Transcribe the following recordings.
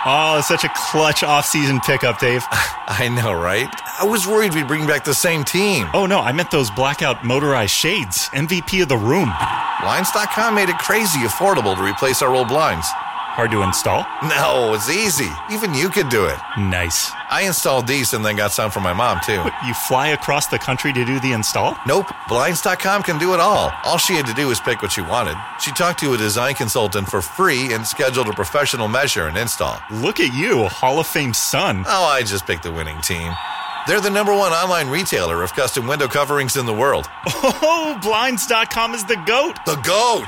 Oh, such a clutch off-season pickup, Dave. I know, right? I was worried we'd bring back the same team. Oh, no, I meant those blackout motorized shades. MVP of the room. Blinds.com made it crazy affordable to replace our old blinds. Hard to install? No, it's easy. Even you could do it. Nice. I installed these and then got some for my mom, too. What, you fly across the country to do the install? Nope. Blinds.com can do it all. All she had to do was pick what she wanted. She talked to a design consultant for free and scheduled a professional measure and install. Look at you, a Hall of Fame son. Oh, I just picked the winning team. They're the #1 online retailer of custom window coverings in the world. Oh, Blinds.com is the GOAT. The GOAT!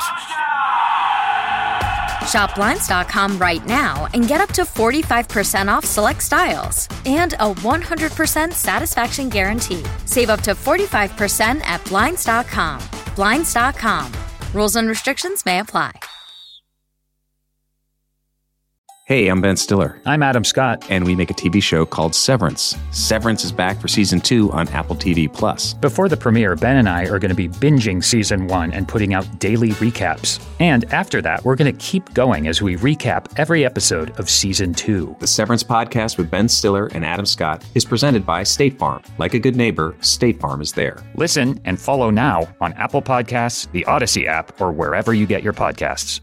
Shop Blinds.com right now and get up to 45% off select styles and a 100% satisfaction guarantee. Save up to 45% at Blinds.com. Blinds.com. Rules and restrictions may apply. Hey, I'm Ben Stiller. I'm Adam Scott. And we make a TV show called Severance. Severance is back for Season 2 on Apple TV+. Before the premiere, Ben and I are going to be binging Season 1 and putting out daily recaps. And after that, we're going to keep going as we recap every episode of Season 2. The Severance podcast with Ben Stiller and Adam Scott is presented by State Farm. Like a good neighbor, State Farm is there. Listen and follow now on Apple Podcasts, the Odyssey app, or wherever you get your podcasts.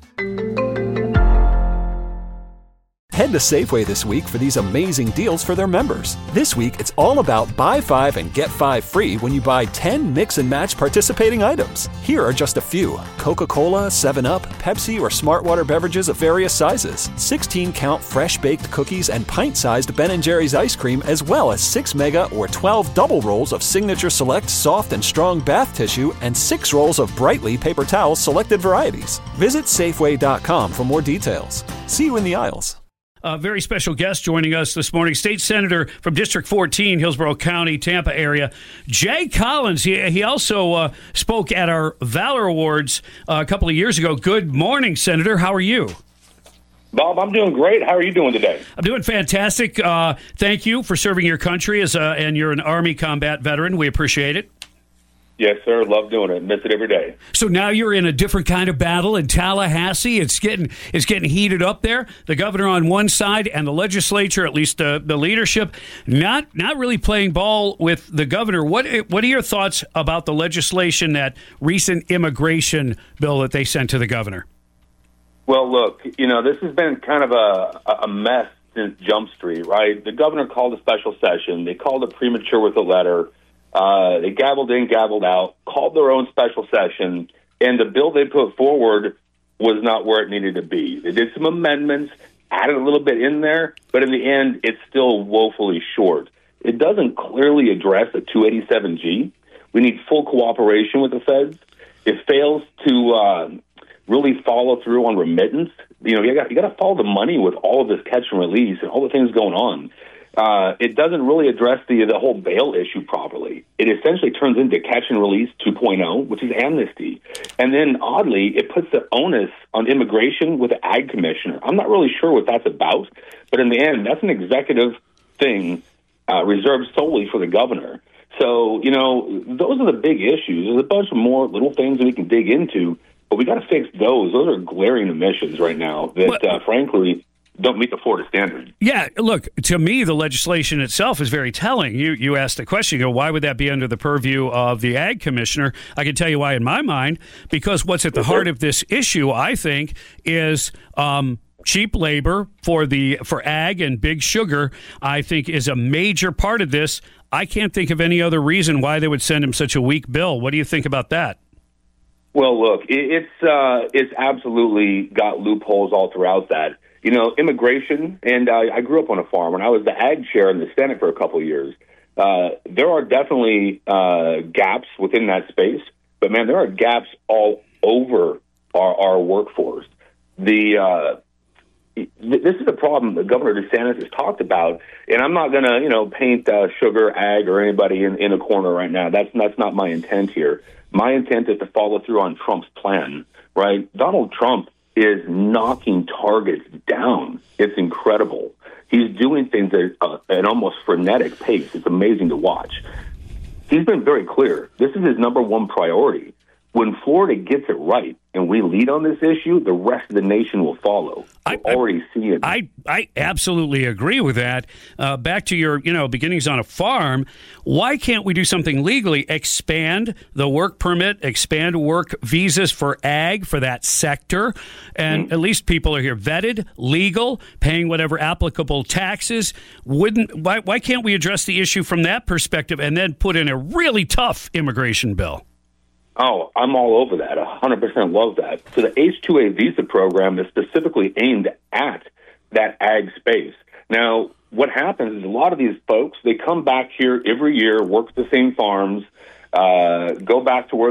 Head to Safeway this week for these amazing deals for their members. This week, it's all about buy 5 and get 5 free when you buy 10 mix and match participating items. Here are just a few: Coca-Cola, 7-Up, Pepsi, or Smartwater beverages of various sizes, 16-count fresh-baked cookies, and pint-sized Ben & Jerry's ice cream, as well as 6 mega or 12 double rolls of Signature Select soft and strong bath tissue and 6 rolls of Brightly paper towels selected varieties. Visit Safeway.com for more details. See you in the aisles. A very special guest joining us this morning, State Senator from District 14, Hillsborough County, Tampa area, Jay Collins. He also spoke at our Valor Awards a couple of years ago. Good morning, Senator. How are you? Bob, I'm doing great. How are you doing today? I'm doing fantastic. Thank you for serving your country and you're an Army combat veteran. We appreciate it. Yes, sir. Love doing it. Miss it every day. So now you're in a different kind of battle in Tallahassee. It's getting heated up there. The governor on one side and the legislature, at least the leadership, not really playing ball with the governor. What are your thoughts about the legislation, that recent immigration bill that they sent to the governor? Well, look, this has been kind of a mess since Jump Street, right? The governor called a special session. They called it premature with a letter. They gabbled in, gabbled out, called their own special session, and the bill they put forward was not where it needed to be. They did some amendments, added a little bit in there, but in the end, it's still woefully short. It doesn't clearly address the 287G. We need full cooperation with the feds. It fails to really follow through on remittance. You got to follow the money with all of this catch and release and all the things going on. It doesn't really address the whole bail issue properly. It essentially turns into catch and release 2.0, which is amnesty. And then, oddly, it puts the onus on immigration with the ag commissioner. I'm not really sure what that's about, but in the end, that's an executive thing reserved solely for the governor. So, those are the big issues. There's a bunch of more little things that we can dig into, but we got to fix those. Those are glaring omissions right now that, frankly, don't meet the Florida standard. Yeah, look, to me, the legislation itself is very telling. You asked the question, why would that be under the purview of the ag commissioner? I can tell you why in my mind, because what's at the heart of this issue, I think, is cheap labor for ag and big sugar, I think, is a major part of this. I can't think of any other reason why they would send him such a weak bill. What do you think about that? Well, look, it's absolutely got loopholes all throughout that. Immigration, and I grew up on a farm, and I was the ag chair in the Senate for a couple of years. There are definitely gaps within that space, but, man, there are gaps all over our workforce. This is a problem that Governor DeSantis has talked about, and I'm not going to, paint sugar, ag, or anybody in a corner right now. That's not my intent here. My intent is to follow through on Trump's plan, right? Donald Trump is knocking targets down. It's incredible. He's doing things at an almost frenetic pace. It's amazing to watch. He's been very clear. This is his number one priority. when Florida gets it right and we lead on this issue, the rest of the nation will follow. We're already seeing it. I absolutely agree with that. Back to your, beginnings on a farm. Why can't we do something legally? Expand the work permit, expand work visas for ag, for that sector, and at least people are here vetted, legal, paying whatever applicable taxes. Why can't we address the issue from that perspective and then put in a really tough immigration bill? Oh, I'm all over that. 100% love that. So the H-2A visa program is specifically aimed at that ag space. Now, what happens is a lot of these folks, they come back here every year, work the same farms, go back to where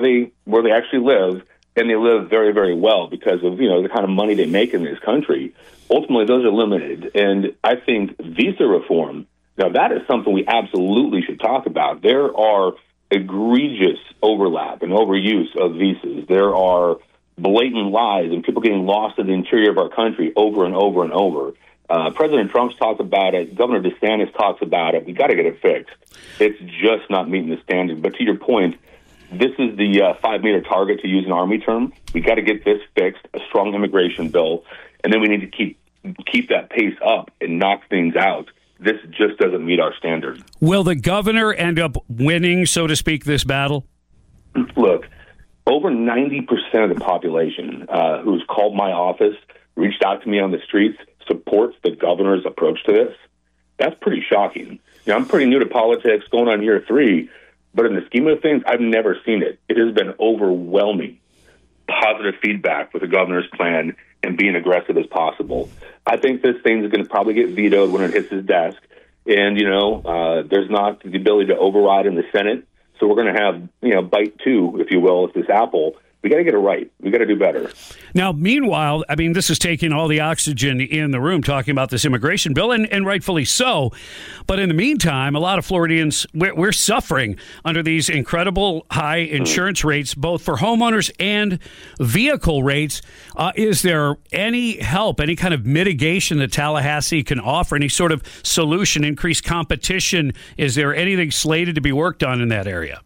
they actually live, and they live very, very well because of the kind of money they make in this country. Ultimately, those are limited, and I think visa reform. Now, that is something we absolutely should talk about. There are egregious overlap and overuse of visas. There are blatant lies and people getting lost in the interior of our country over and over and over. President Trump's talked about it. Governor DeSantis talks about it. We got to get it fixed. It's just not meeting the standard. But to your point, this is the 5-meter target, to use an Army term. We got to get this fixed, a strong immigration bill, and then we need to keep that pace up and knock things out. This just doesn't meet our standards. Will the governor end up winning, so to speak, this battle? Look, over 90% of the population who's called my office, reached out to me on the streets, supports the governor's approach to this. That's pretty shocking. I'm pretty new to politics, going on year 3, but in the scheme of things, I've never seen it. It has been overwhelming positive feedback with the governor's plan and being aggressive as possible. I think this thing is going to probably get vetoed when it hits his desk. And, there's not the ability to override in the Senate. So we're going to have, bite 2, if you will, of this apple. We got to get it right. We got to do better. Now, meanwhile, this is taking all the oxygen in the room talking about this immigration bill, and rightfully so. But in the meantime, a lot of Floridians, we're suffering under these incredible high insurance rates, both for homeowners and vehicle rates. Is there any help, any kind of mitigation that Tallahassee can offer, any sort of solution, increased competition? Is there anything slated to be worked on in that area?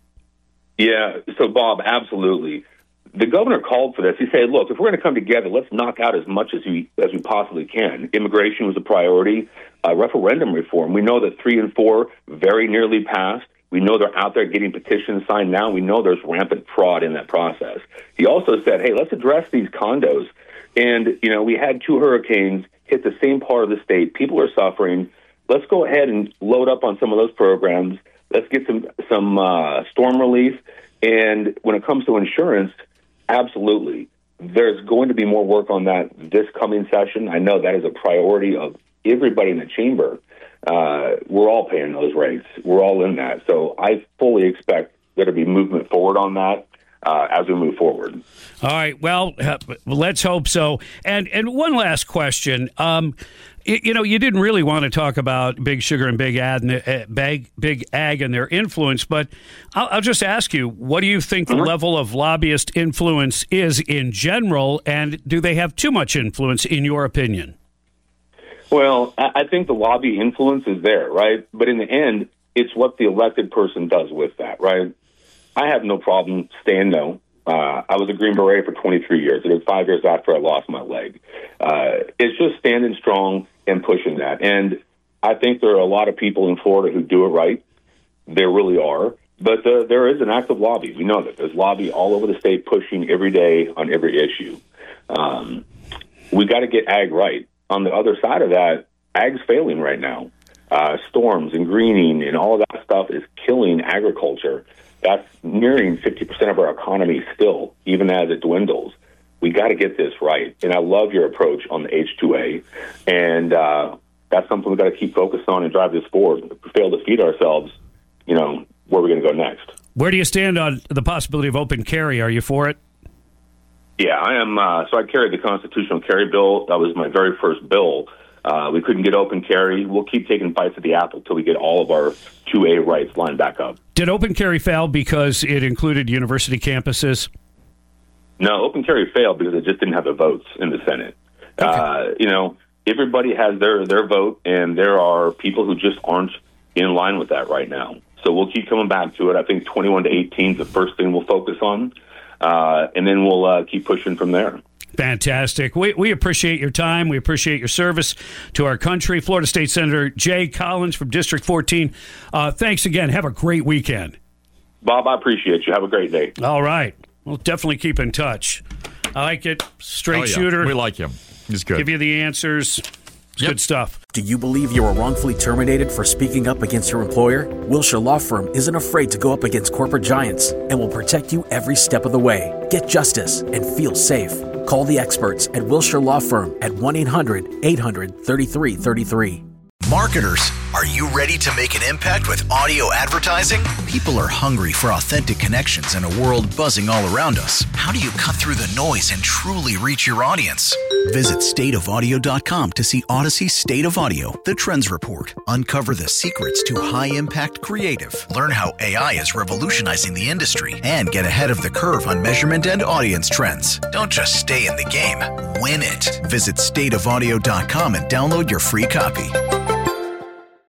Yeah, so Bob, absolutely. The governor called for this. He said, look, if we're going to come together, let's knock out as much as we possibly can. Immigration was a priority. Referendum reform. We know that 3 and 4 very nearly passed. We know they're out there getting petitions signed now. We know there's rampant fraud in that process. He also said, hey, let's address these condos. And, we had 2 hurricanes hit the same part of the state. People are suffering. Let's go ahead and load up on some of those programs. Let's get some storm relief. And when it comes to insurance, absolutely. There's going to be more work on that this coming session. I know that is a priority of everybody in the chamber. We're all paying those rates. We're all in that. So I fully expect there to be movement forward on that as we move forward. All right. Well, let's hope so. And one last question. You didn't really want to talk about Big Sugar and Big Ag and their influence, but I'll just ask you, what do you think the level of lobbyist influence is in general, and do they have too much influence, in your opinion? Well, I think the lobby influence is there, right? But in the end, it's what the elected person does with that, right? I have no problem saying no. I was a Green Beret for 23 years. It was 5 years after I lost my leg. It's just standing strong and pushing that. And I think there are a lot of people in Florida who do it right. There really are. But there is an active lobby. We know that. There's lobby all over the state pushing every day on every issue. We got to get ag right. On the other side of that, ag's failing right now. Storms and greening and all of that stuff is killing agriculture. That's nearing 50% of our economy still, even as it dwindles. We got to get this right. And I love your approach on the H-2A. And that's something we got to keep focused on and drive this forward. If we fail to feed ourselves, where are we going to go next? Where do you stand on the possibility of open carry? Are you for it? Yeah, I am. So I carried the constitutional carry bill. That was my very first bill. We couldn't get open carry. We'll keep taking bites at the apple until we get all of our 2A rights lined back up. Did open carry fail because it included university campuses? No, open carry failed because it just didn't have the votes in the Senate. Okay. Everybody has their vote, and there are people who just aren't in line with that right now. So we'll keep coming back to it. I think 21 to 18 is the first thing we'll focus on. and then we'll keep pushing from there. Fantastic. We appreciate your time. We appreciate your service to our country. Florida State Senator Jay Collins from District 14. Thanks again. Have a great weekend. Bob, I appreciate you. Have a great day. All right. We'll definitely keep in touch. I like it. Straight shooter. We like him. He's good. Give you the answers. It's good stuff. Do you believe you were wrongfully terminated for speaking up against your employer? Wilshire Law Firm isn't afraid to go up against corporate giants and will protect you every step of the way. Get justice and feel safe. Call the experts at Wilshire Law Firm at 1-800-800-3333. Marketers, are you ready to make an impact with audio advertising? People are hungry for authentic connections in a world buzzing all around us. How do you cut through the noise and truly reach your audience? Visit stateofaudio.com to see Odyssey State of Audio, the Trends Report. Uncover the secrets to high-impact creative. Learn how AI is revolutionizing the industry and get ahead of the curve on measurement and audience trends. Don't just stay in the game, win it. Visit stateofaudio.com and download your free copy.